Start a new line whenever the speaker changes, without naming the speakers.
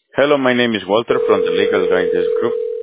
Hello, my name is Walter from the Legal Guidance Group.